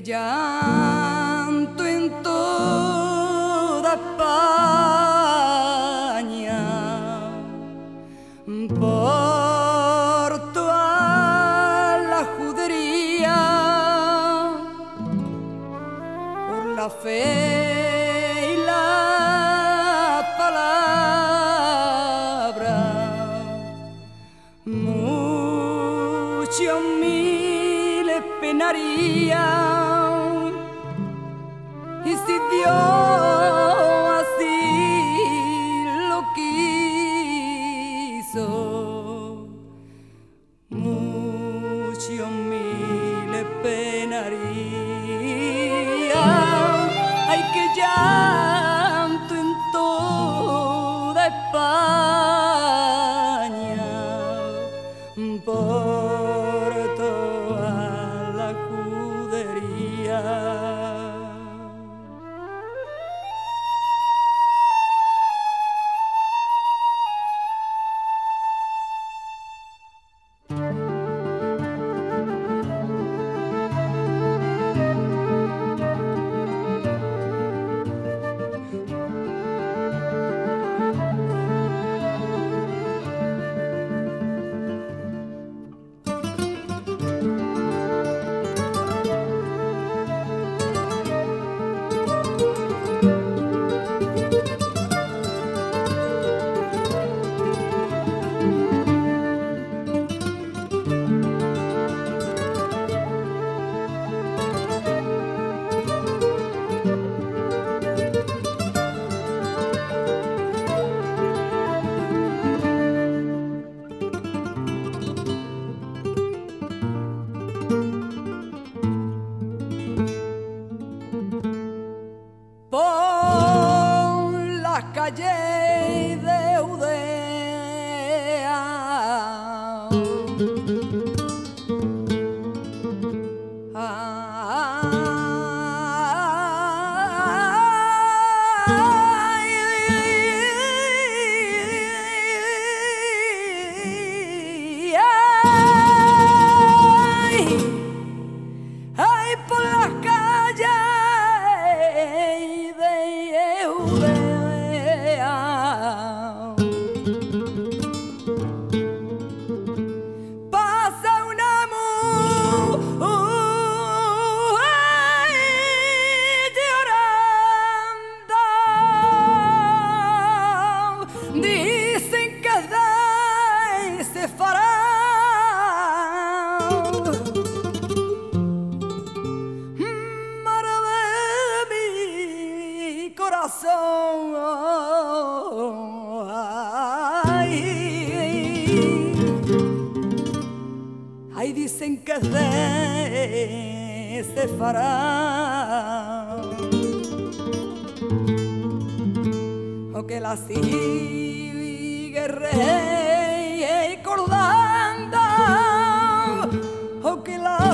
llanto en toda España por toda la judería, por la fe y la palabra. Muchos miles penarían, y si Dios así lo quiso, muchos miles penarían. Ay, que llanto en toda España por toda la judería. Por las calles de Udea, ay, por las calles pasa una mujer llorando, dicen que es de ese faraón, mar de mi corazón. Ay, dicen que es de ese faraón, o que la sigue recordando, o que la